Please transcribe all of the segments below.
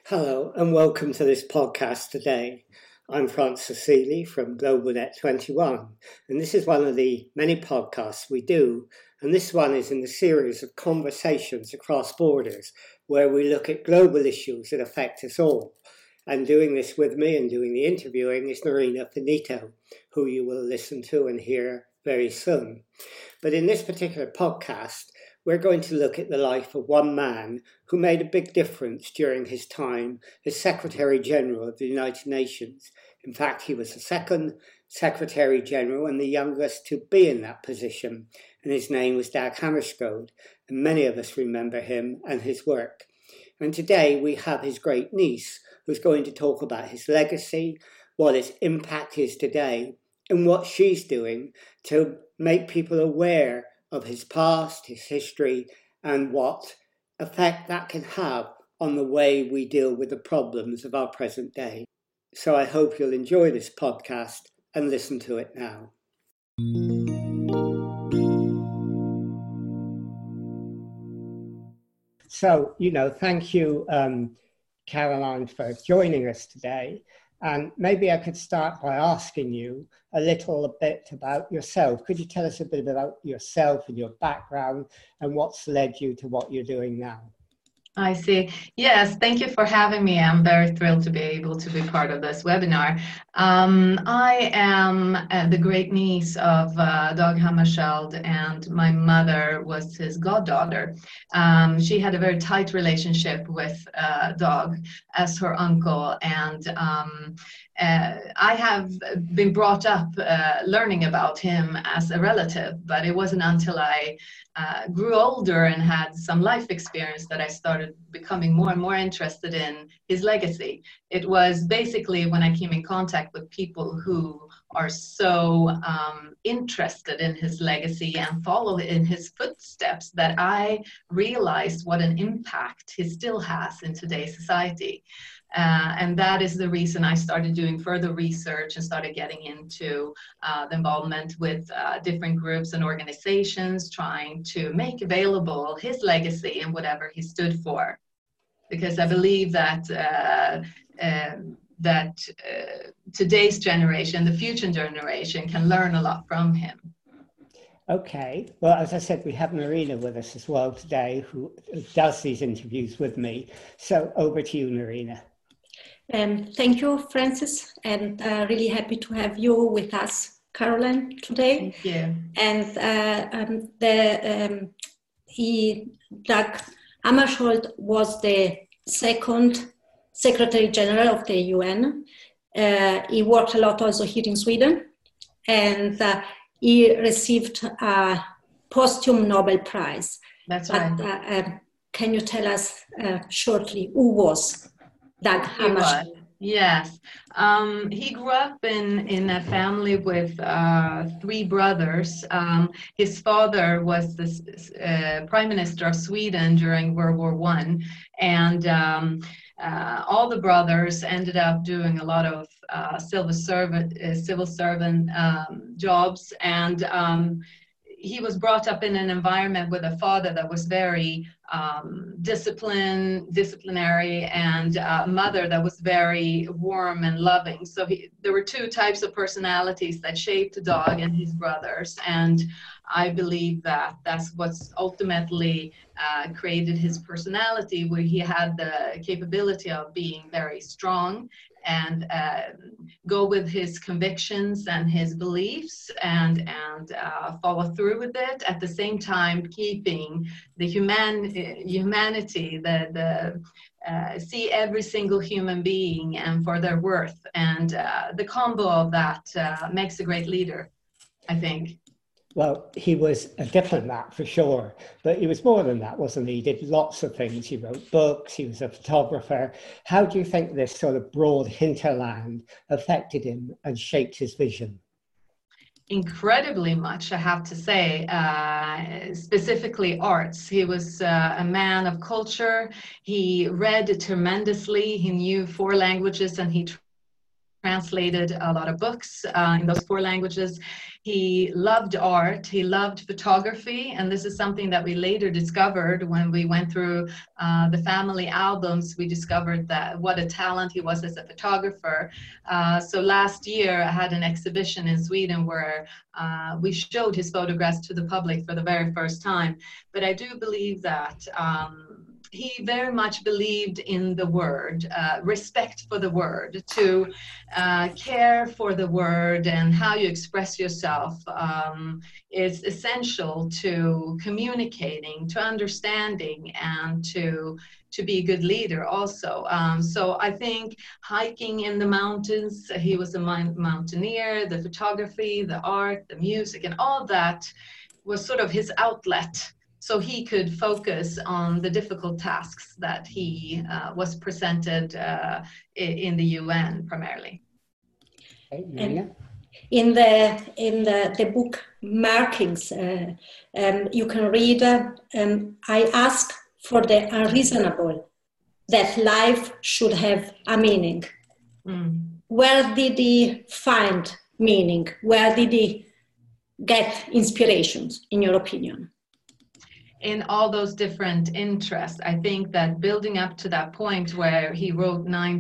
Hello and welcome to this podcast today. I'm Francis Seeley from GlobalNet 21 and this is one of the many podcasts we do, and this one is in the series of conversations across borders where we look at global issues that affect us all. And doing this with me and doing the interviewing is Nerina Finito, who you will listen to and hear very soon. But in this particular podcast, we're going to look at the life of one man who made a big difference during his time as Secretary General of the United Nations. In fact, he was the second Secretary General and the youngest to be in that position, and his name was Dag Hammarskjöld, and many of us remember him and his work. And today we have his great niece, who's going to talk about his legacy, what his impact is today, and what she's doing to make people aware of his past, his history, and what effect that can have on the way we deal with the problems of our present day. So I hope you'll enjoy this podcast and listen to it now. So, thank you, Caroline, for joining us today. And maybe I could start by asking you a little bit about yourself. Could you tell us a bit about yourself and your background and what's led you to what you're doing now? I see. Yes, thank you for having me. I'm very thrilled to be able to be part of this webinar. I am the great niece of Dag Hammarskjöld, and my mother was his goddaughter. She had a very tight relationship with Dag as her uncle, and I have been brought up learning about him as a relative, but it wasn't until I grew older and had some life experience that I started becoming more and more interested in his legacy. It was basically when I came in contact with people who are so interested in his legacy and follow in his footsteps that I realized what an impact he still has in today's society. And that is the reason I started doing further research and started getting into the involvement with different groups and organizations, trying to make available his legacy and whatever he stood for. Because I believe that today's generation, the future generation, can learn a lot from him. Okay, well, as I said, we have Nerina with us as well today, who does these interviews with me. So over to you, Nerina. Thank you, Francis, and really happy to have you with us, Caroline, today. Thank you. And Dag Hammarskjöld was the second Secretary General of the UN. He worked a lot also here in Sweden, and he received a posthum Nobel Prize. That's right. Can you tell us shortly who was Dag Hammarskjöld? Yes. He grew up in a family with three brothers. His father was the Prime Minister of Sweden during World War I, and all the brothers ended up doing a lot of civil servant jobs, and he was brought up in an environment with a father that was very disciplinary, and a mother that was very warm and loving. So there were two types of personalities that shaped Dag and his brothers, and I believe that that's what's ultimately created his personality, where he had the capability of being very strong and go with his convictions and his beliefs and follow through with it, at the same time keeping the humanity, see every single human being and for their worth. And the combo of that makes a great leader, I think. Well, he was a diplomat for sure, but he was more than that, wasn't he? He did lots of things. He wrote books, he was a photographer. How do you think this sort of broad hinterland affected him and shaped his vision? Incredibly much, I have to say, specifically arts. He was a man of culture. He read tremendously. He knew 4 languages, and he translated a lot of books in those 4 languages. He loved art, he loved photography, and this is something that we later discovered when we went through the family albums. We discovered that what a talent he was as a photographer. So last year I had an exhibition in Sweden where we showed his photographs to the public for the very first time. But I do believe that he very much believed in the word, respect for the word, to care for the word, and how you express yourself is essential to communicating, to understanding, and to be a good leader also. So I think hiking in the mountains, he was a mountaineer, the photography, the art, the music, and all that was sort of his outlet, so he could focus on the difficult tasks that he was presented in the UN primarily. And in the book Markings, you can read, I ask for the unreasonable, that life should have a meaning. Where did he find meaning? Where did he get inspirations, in your opinion? In all those different interests. I think that building up to that point where he wrote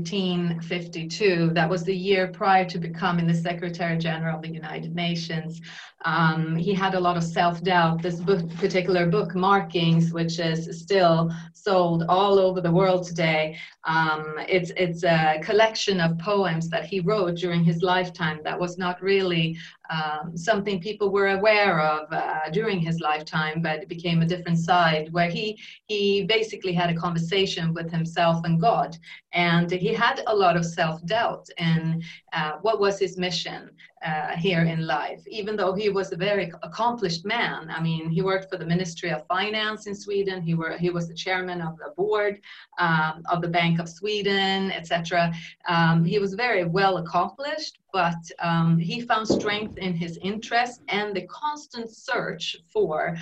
1952, that was the year prior to becoming the Secretary General of the United Nations, he had a lot of self-doubt. This particular book, Markings, which is still sold all over the world today, it's a collection of poems that he wrote during his lifetime that was not really something people were aware of during his lifetime, but it became a different side where he basically had a conversation with himself and God, and he had a lot of self-doubt and what was his mission here in life, even though he was a very accomplished man. I mean, he worked for the Ministry of Finance in Sweden. He was the chairman of the board of the Bank of Sweden, etc. He was very well accomplished, but he found strength in his interest and the constant search for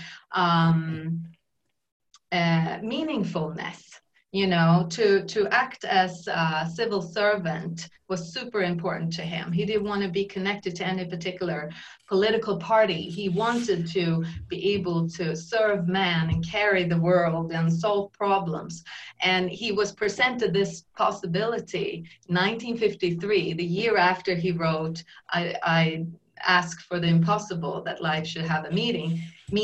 meaningfulness. You know, to act as a civil servant was super important to him. He didn't want to be connected to any particular political party. He wanted to be able to serve man and carry the world and solve problems. And he was presented this possibility, 1953, the year after he wrote, I ask for the impossible, that life should have a meaning.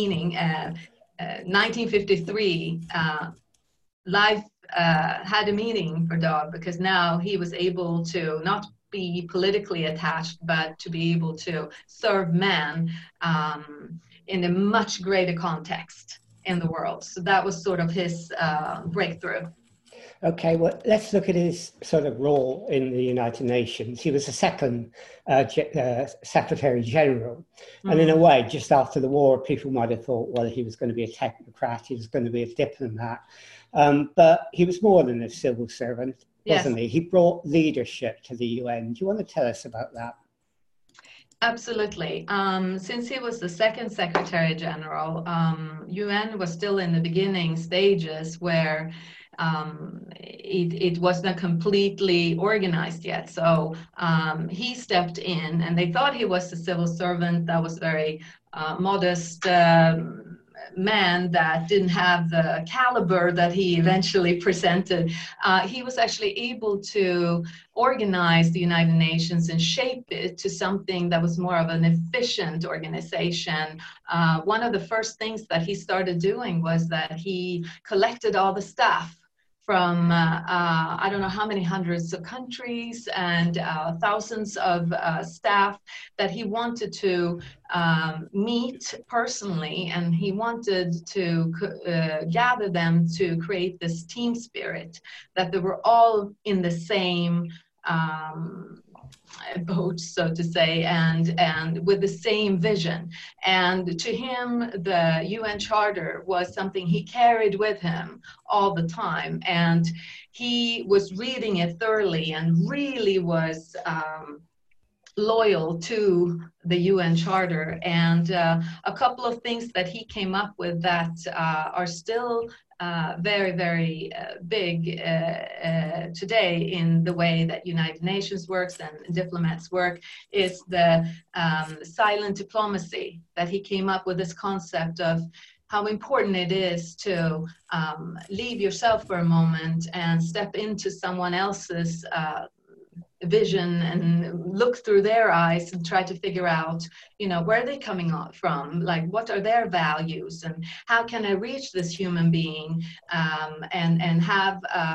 1953, life had a meaning for Dag, because now he was able to not be politically attached, but to be able to serve man in a much greater context in the world. So that was sort of his breakthrough. Okay, well, let's look at his sort of role in the United Nations. He was the second Secretary General. And in a way, just after the war, people might have thought, well, he was going to be a technocrat, he was going to be a diplomat. But he was more than a civil servant, wasn't he? He brought leadership to the UN. Do you want to tell us about that? Absolutely. Since he was the second Secretary General, UN was still in the beginning stages where it wasn't completely organized yet. So he stepped in, and they thought he was a civil servant that was very modest man that didn't have the caliber that he eventually presented. He was actually able to organize the United Nations and shape it to something that was more of an efficient organization. One of the first things that he started doing was that he collected all the staff from I don't know how many hundreds of countries and thousands of staff that he wanted to meet personally, and he wanted to gather them to create this team spirit, that they were all in the same boat, so to say, and with the same vision. And to him, the UN Charter was something he carried with him all the time, and he was reading it thoroughly and really was loyal to the UN Charter. And a couple of things that he came up with that are still very, very big today in the way that United Nations works and diplomats work is the silent diplomacy, that he came up with this concept of how important it is to leave yourself for a moment and step into someone else's vision and look through their eyes and try to figure out, you know, where are they coming from? Like, what are their values, and how can I reach this human being and have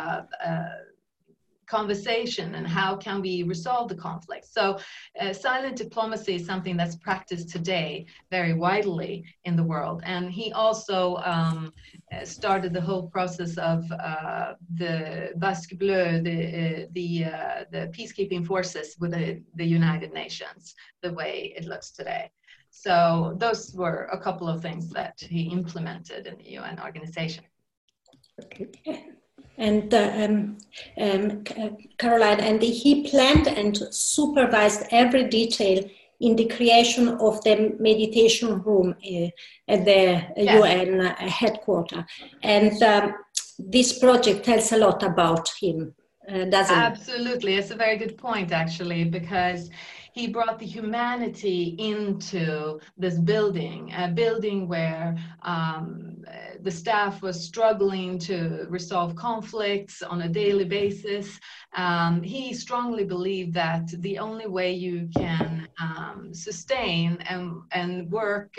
conversation, and how can we resolve the conflict? So silent diplomacy is something that's practiced today very widely in the world. And he also started the whole process of the Basque Bleu, the peacekeeping forces with the United Nations, the way it looks today. So those were a couple of things that he implemented in the UN organization. Okay. And Caroline, and he planned and supervised every detail in the creation of the meditation room at the UN headquarters. And this project tells a lot about him, doesn't it? Absolutely. It's a very good point, actually, because he brought the humanity into this building, a building where the staff was struggling to resolve conflicts on a daily basis. He strongly believed that the only way you can sustain and work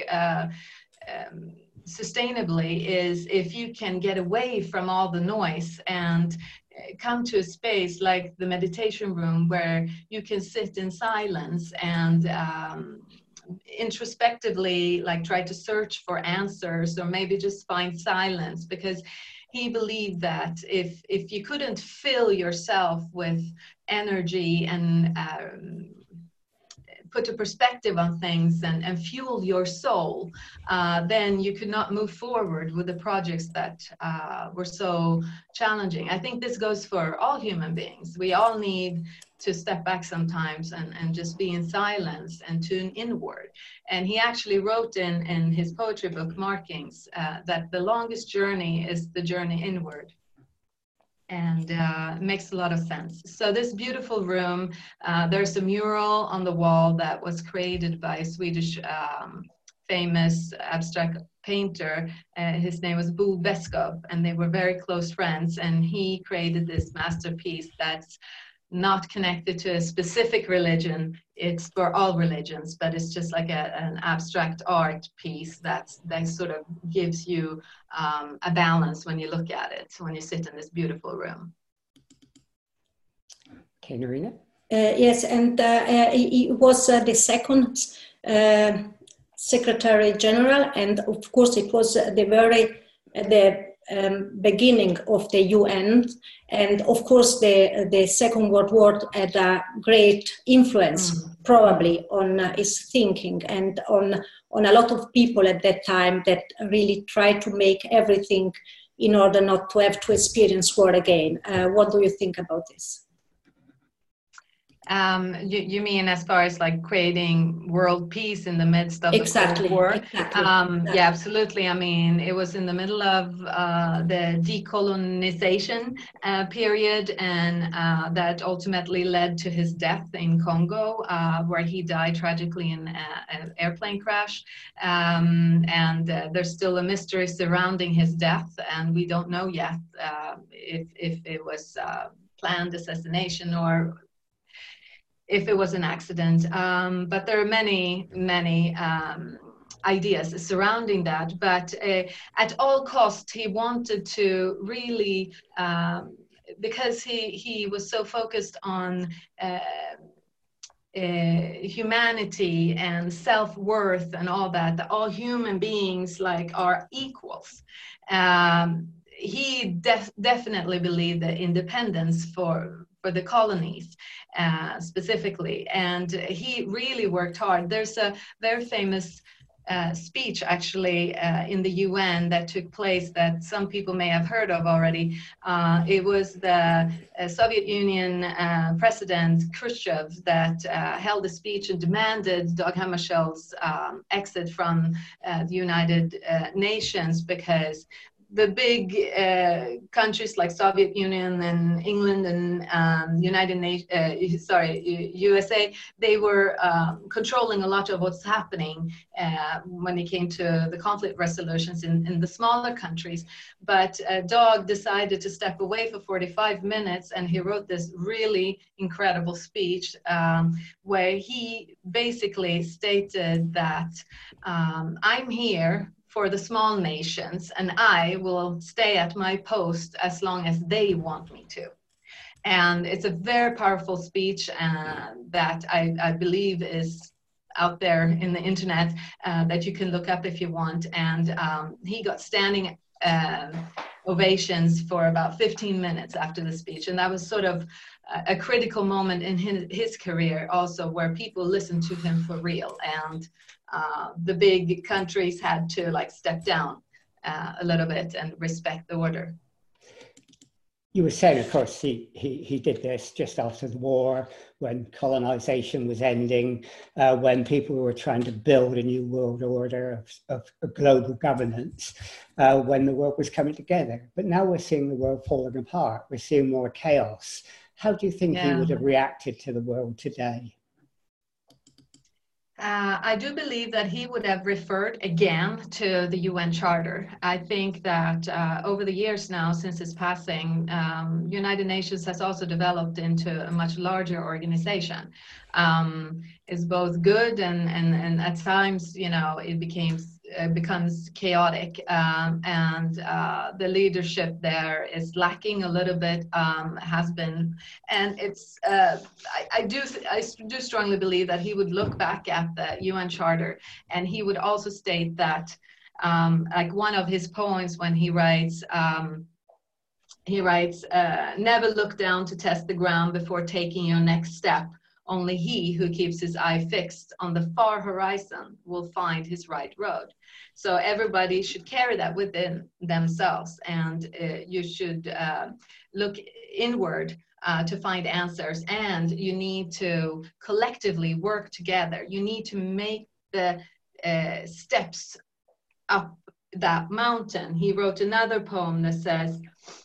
sustainably is if you can get away from all the noise and come to a space like the meditation room where you can sit in silence and introspectively like try to search for answers, or maybe just find silence, because he believed that if you couldn't fill yourself with energy and put a perspective on things and fuel your soul, then you could not move forward with the projects that were so challenging. I think this goes for all human beings. We all need to step back sometimes and just be in silence and tune inward. And he actually wrote in his poetry book, Markings, that the longest journey is the journey inward. And it makes a lot of sense. So this beautiful room, there's a mural on the wall that was created by a Swedish famous abstract painter. His name was Bo Beskow, and they were very close friends. And he created this masterpiece that's not connected to a specific religion. It's for all religions, but it's just like an abstract art piece that sort of gives you a balance when you look at it, when you sit in this beautiful room. Okay, Nerina? Yes, and he was the second Secretary General, and of course it was the beginning of the UN, and of course the Second World War had a great influence probably on his thinking and on a lot of people at that time that really tried to make everything in order not to have to experience war again. What do you think about this? You mean as far as like creating world peace in the midst of the Cold War? Exactly. Yeah, absolutely. I mean, it was in the middle of the decolonization period, and that ultimately led to his death in Congo, where he died tragically in an airplane crash. And there's still a mystery surrounding his death, and we don't know yet if it was planned assassination or if it was an accident. But there are many ideas surrounding that. But at all costs, he wanted to really, because he was so focused on humanity and self-worth and all that all human beings like are equals. He definitely believed that independence for the colonies specifically, and he really worked hard. There's a very famous speech actually in the UN that took place that some people may have heard of already. It was the Soviet Union President Khrushchev that held a speech and demanded Dag Hammarskjöld's exit from the United Nations, because the big countries like Soviet Union and England and USA, they were controlling a lot of what's happening when it came to the conflict resolutions in the smaller countries. But Dag decided to step away for 45 minutes, and he wrote this really incredible speech where he basically stated that I'm here for the small nations, and I will stay at my post as long as they want me to. And it's a very powerful speech that I believe is out there in the internet that you can look up if you want. And he got standing ovations for about 15 minutes after the speech. And that was sort of a critical moment in his career also, where people listened to him for real. And the big countries had to like step down a little bit and respect the order. You were saying, of course, he did this just after the war, when colonization was ending, when people were trying to build a new world order of global governance, when the world was coming together. But now we're seeing the world falling apart. We're seeing more chaos. How do you think he would have reacted to the world today? I do believe that he would have referred again to the UN Charter. I think that over the years now, since his passing, United Nations has also developed into a much larger organization. It's both good and at times, you know, it becomes chaotic, and the leadership there is lacking a little bit, has been, and it's I do strongly believe that he would look back at the UN Charter, and he would also state that like one of his poems when he writes never look down to test the ground before taking your next step. Only he who keeps his eye fixed on the far horizon will find his right road. So everybody should carry that within themselves, and you should look inward to find answers, and you need to collectively work together. You need to make the steps up that mountain. He wrote another poem that says,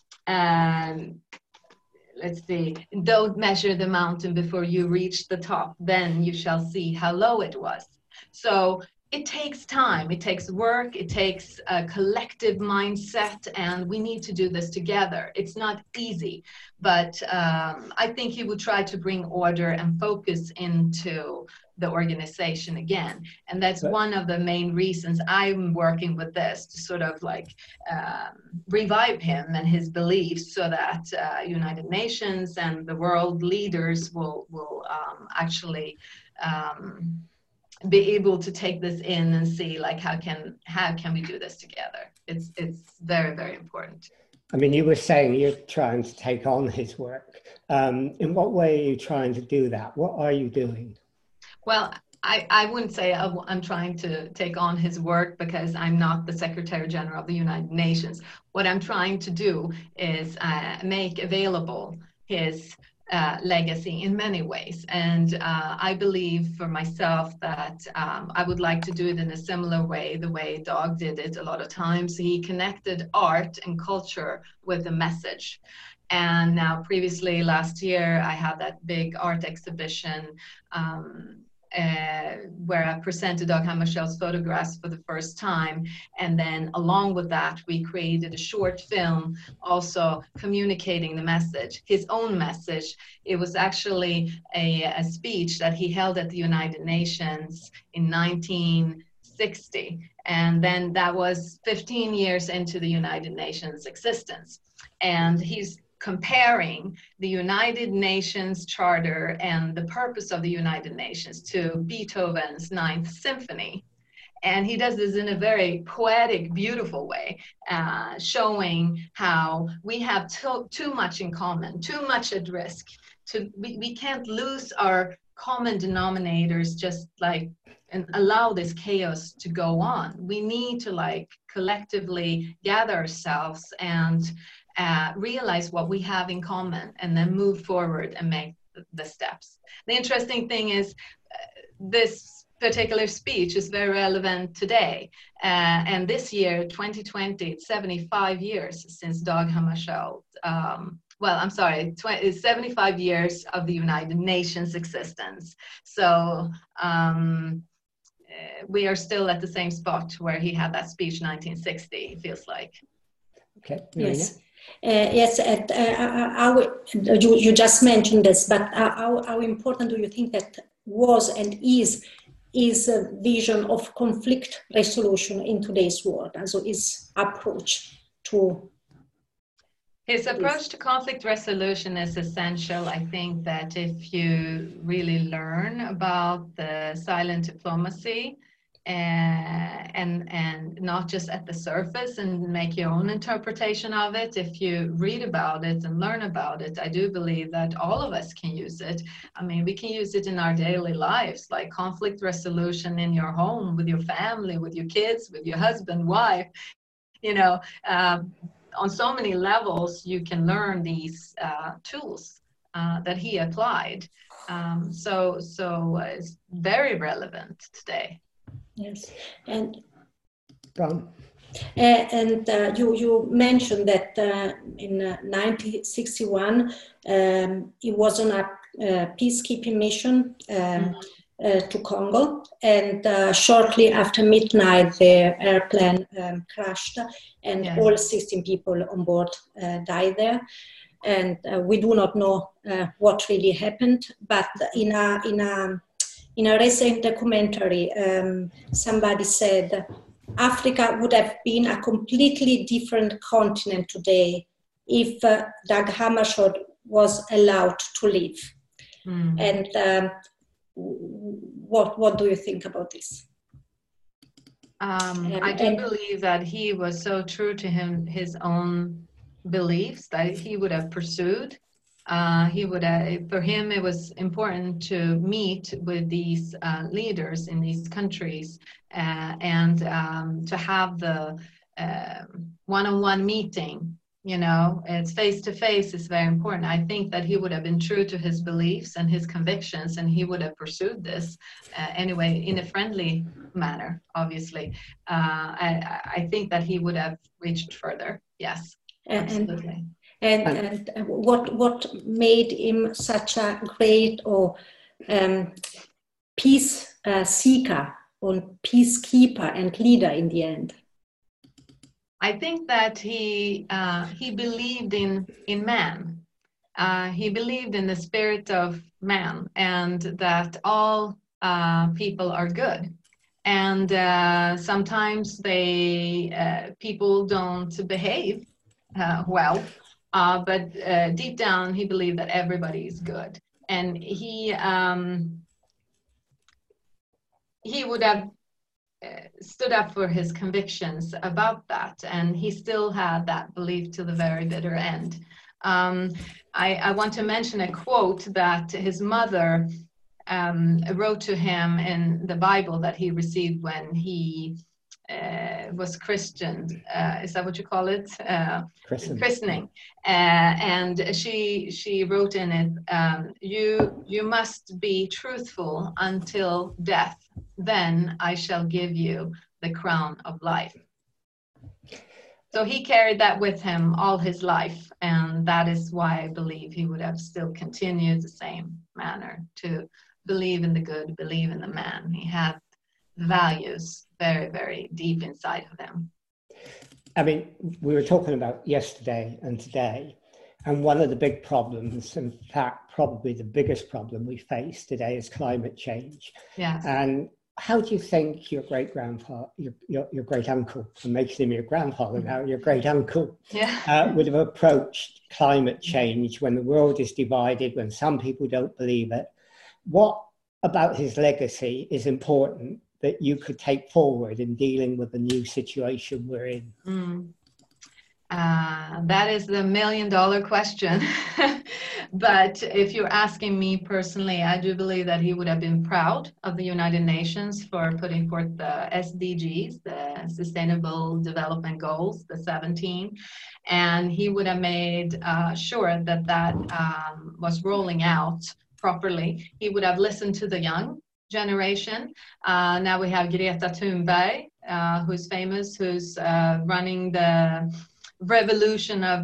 let's see, don't measure the mountain before you reach the top, then you shall see how low it was. So it takes time, it takes work, it takes a collective mindset, and we need to do this together. It's not easy, but I think he would try to bring order and focus into the organization again. And that's one of the main reasons I'm working with this, to sort of like revive him and his beliefs, so that United Nations and the world leaders will actually be able to take this in and see like how can we do this together. It's very, very important. I mean, you were saying you're trying to take on his work. In what way are you trying to do that? What are you doing? Well, I wouldn't say I'm trying to take on his work, because I'm not the Secretary General of the United Nations. What I'm trying to do is make available his legacy in many ways. And I believe for myself that I would like to do it in a similar way, the way Dag did it a lot of times. He connected art and culture with a message. And now previously last year, I had that big art exhibition where I presented Dag Hammarskjöld's photographs for the first time. And then along with that, we created a short film also communicating the message, his own message. It was actually a speech that he held at the United Nations in 1960. And then that was 15 years into the United Nations existence. And he's comparing the United Nations Charter and the purpose of the United Nations to Beethoven's Ninth Symphony. And he does this in a very poetic, beautiful way, showing how we have too much in common, too much at risk. We can't lose our common denominators just like and allow this chaos to go on. We need to like collectively gather ourselves and realize what we have in common, and then move forward and make the steps. The interesting thing is this particular speech is very relevant today. And this year, 2020, it's 75 years since Dag Hammarskjöld, well, I'm sorry, it's 75 years of the United Nations existence. So we are still at the same spot where he had that speech 1960, it feels like. Okay. Yes. Yes, you just mentioned this, but how important do you think that was and is a vision of conflict resolution in today's world? And so his approach to... His approach to conflict resolution is essential. I think that if you really learn about the silent diplomacy, and not just at the surface and make your own interpretation of it, if you read about it and learn about it, I do believe that all of us can use it. I mean, we can use it in our daily lives, like conflict resolution in your home, with your family, with your kids, with your husband, wife, you know, on so many levels you can learn these tools that he applied. So it's very relevant today. Yes, and Ron? You mentioned that in 1961 he was on a peacekeeping mission to Congo, and shortly after midnight the airplane crashed, and all 16 people on board died there. And we do not know what really happened, but in a recent documentary, somebody said Africa would have been a completely different continent today if Dag Hammarskjöld was allowed to live. And what do you think about this? I do believe that he was so true to his own beliefs that he would have pursued. For him, it was important to meet with these leaders in these countries and to have the one-on-one meeting. You know, it's face-to-face is very important. I think that he would have been true to his beliefs and his convictions, and he would have pursued this anyway in a friendly manner, obviously. I think that he would have reached further. Yes, absolutely. And what made him such a great peace seeker or peacekeeper and leader in the end? I think that he believed in man. He believed in the spirit of man, and that all people are good. And sometimes people don't behave well. But deep down, he believed that everybody is good, and he would have stood up for his convictions about that, and he still had that belief to the very bitter end. I want to mention a quote that his mother wrote to him in the Bible that he received when he was christened. Is that what you call it? Christening. And she wrote in it, you must be truthful until death, then I shall give you the crown of life. So he carried that with him all his life, and that is why I believe he would have still continued the same manner, to believe in the good, believe in the man. He had values very, very deep inside of him. I mean, we were talking about yesterday and today, and one of the big problems, in fact, probably the biggest problem we face today is climate change. Yes. And how do you think your great-grandfather, your great-uncle, I'm making him your grandfather now, your great-uncle, would have approached climate change when the world is divided, when some people don't believe it? What about his legacy is important that you could take forward in dealing with the new situation we're in? That is the $1,000,000 question. But if you're asking me personally, I do believe that he would have been proud of the United Nations for putting forth the SDGs, the Sustainable Development Goals, the 17, and he would have made sure that that was rolling out properly. He would have listened to the young generation. Now we have Greta Thunberg, who's famous, who's running the revolution of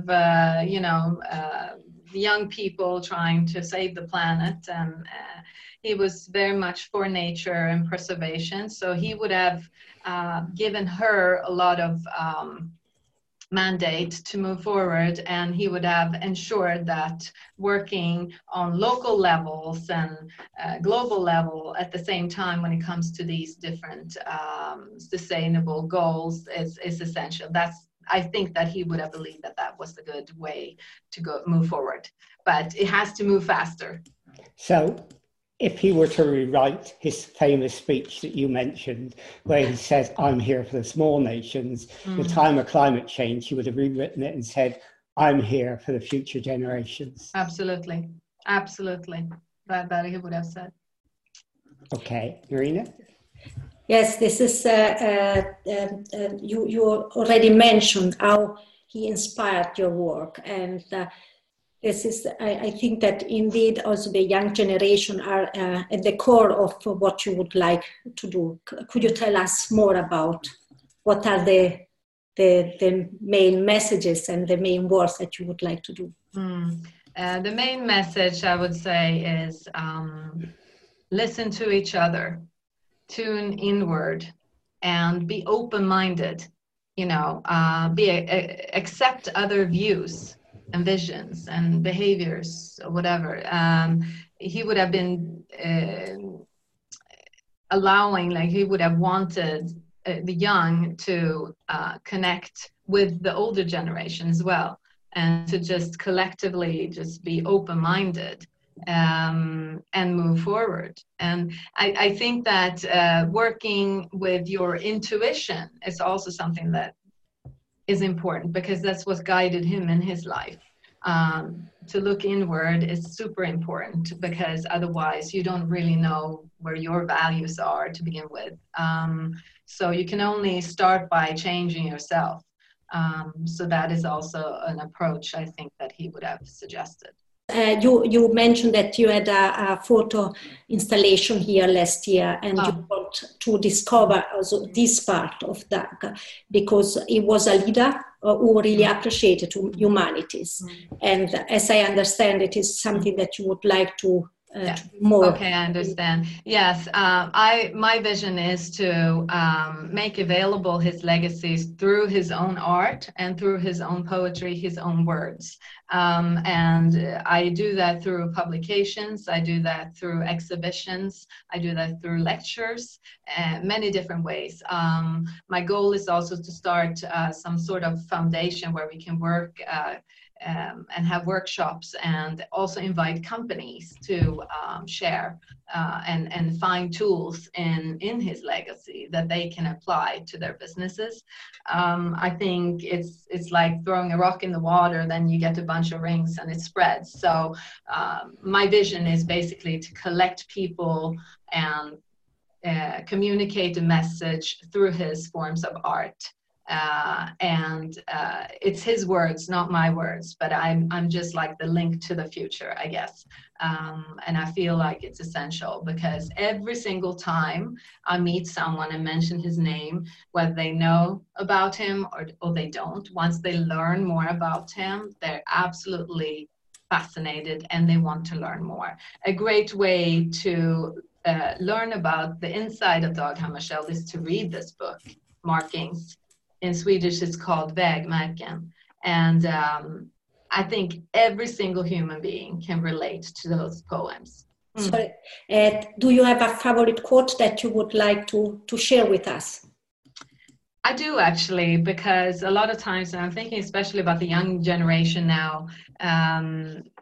young people trying to save the planet, and he was very much for nature and preservation, so he would have given her a lot of mandate to move forward, and he would have ensured that working on local levels and global level at the same time when it comes to these different sustainable goals is essential. I think that he would have believed that that was the good way to move forward, but it has to move faster. So if he were to rewrite his famous speech that you mentioned, where he says, I'm here for the small nations, the time of climate change, he would have rewritten it and said, I'm here for the future generations. Absolutely. Absolutely. That he would have said. Okay. Irina? Yes, this is, you already mentioned how he inspired your work. And this is, I think that indeed also the young generation are at the core of what you would like to do. Could you tell us more about what are the main messages and the main works that you would like to do? The main message I would say is listen to each other. Tune inward and be open-minded, accept other views and visions and behaviors or whatever. He would have been he would have wanted the young to connect with the older generation as well, and to just collectively just be open-minded. And move forward. And I think that working with your intuition is also something that is important, because that's what guided him in his life. To look inward is super important, because otherwise you don't really know where your values are to begin with. So you can only start by changing yourself. So that is also an approach I think that he would have suggested. You mentioned that you had a photo installation here last year, and you want to discover also this part of Doug, because he was a leader who really appreciated humanities. And as I understand, it is something that you would like to more. Okay, I understand. Yes, my vision is to make available his legacies through his own art and through his own poetry, his own words. And I do that through publications, I do that through exhibitions, I do that through lectures, many different ways. My goal is also to start some sort of foundation where we can work and have workshops, and also invite companies to share and find tools in his legacy that they can apply to their businesses. I think it's like throwing a rock in the water, then you get a bunch of rings and it spreads. So my vision is basically to collect people and communicate a message through his forms of art. And it's his words, not my words, but I'm just like the link to the future, I guess. And I feel like it's essential, because every single time I meet someone and mention his name, whether they know about him or they don't, once they learn more about him, they're absolutely fascinated and they want to learn more. A great way to learn about the inside of Dag Hammarskjöld is to read this book, Markings. In Swedish, it's called Vägmärken. And I think every single human being can relate to those poems. So, do you have a favorite quote that you would like to share with us? I do, actually, because a lot of times, and I'm thinking especially about the young generation now,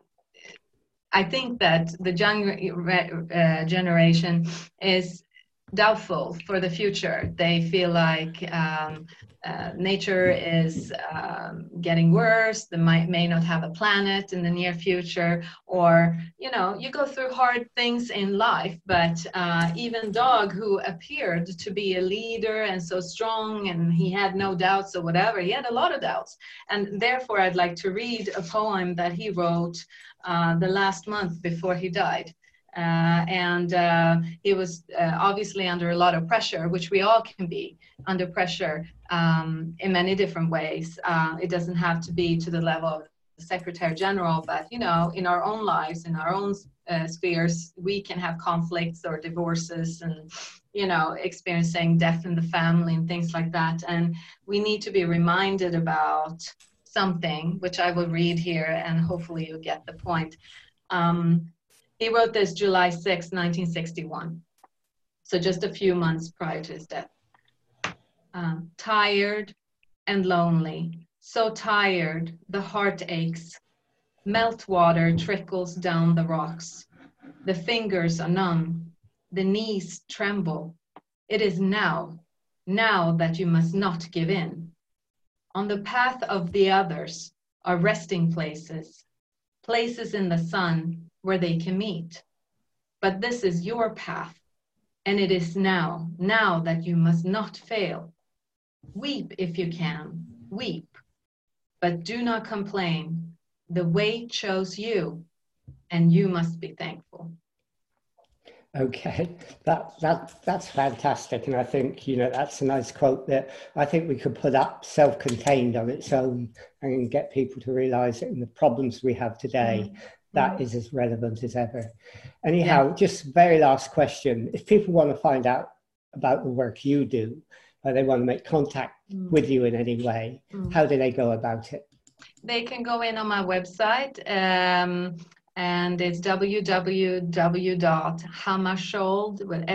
I think that the young generation is doubtful for the future. They feel like nature is getting worse. They may not have a planet in the near future, or you go through hard things in life. But even Dog, who appeared to be a leader and so strong, and he had no doubts or whatever, he had a lot of doubts. And therefore, I'd like to read a poem that he wrote the last month before he died. He was obviously under a lot of pressure, which we all can be under pressure in many different ways. It doesn't have to be to the level of the Secretary General, but in our own lives, in our own spheres, we can have conflicts or divorces and experiencing death in the family and things like that. And we need to be reminded about something, which I will read here, and hopefully you get the point. He wrote this July 6, 1961, so just a few months prior to his death. Tired and lonely, so tired the heart aches. Meltwater trickles down the rocks. The fingers are numb, the knees tremble. It is now that you must not give in. On the path of the others are resting places, places in the sun where they can meet. But this is your path, and it is now that you must not fail. Weep if you can, weep, but do not complain. The way chose you, and you must be thankful. Okay, that's fantastic, and I think that's a nice quote that I think we could put up self-contained on its own and get people to realise that in the problems we have today, that is as relevant as ever. Anyhow, just very last question: if people want to find out about the work you do, or they want to make contact with you in any way, how do they go about it? They can go in on my website. And it's www.hammarskjold with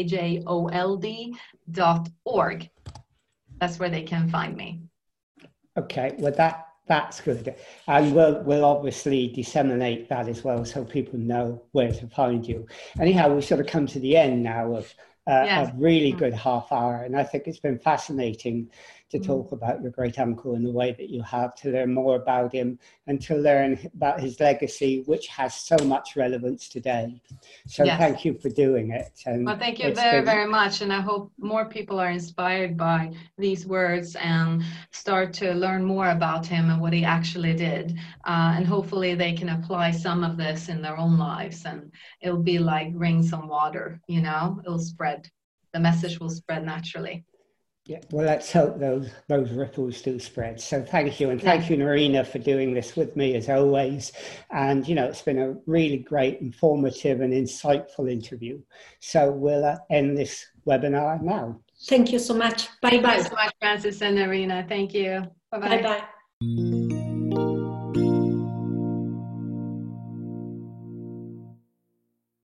skjold.org. That's where they can find me. Okay, well that's good, and we'll obviously disseminate that as well, so people know where to find you. Anyhow, we sort of come to the end now of a really good half hour, and I think it's been fascinating to talk about your great uncle in the way that you have, to learn more about him and to learn about his legacy, which has so much relevance today. So thank you for doing it. And well, thank you very much. And I hope more people are inspired by these words and start to learn more about him and what he actually did. And hopefully they can apply some of this in their own lives, and it'll be like rings on water, it'll spread. The message will spread naturally. Yeah, well, let's hope those ripples do spread. So thank you. And thank you, Nerina, for doing this with me as always. And, it's been a really great, informative and insightful interview. So we'll end this webinar now. Thank you so much. Bye-bye. Thank you so much, Francis and Nerina. Thank you. Bye-bye. Bye-bye.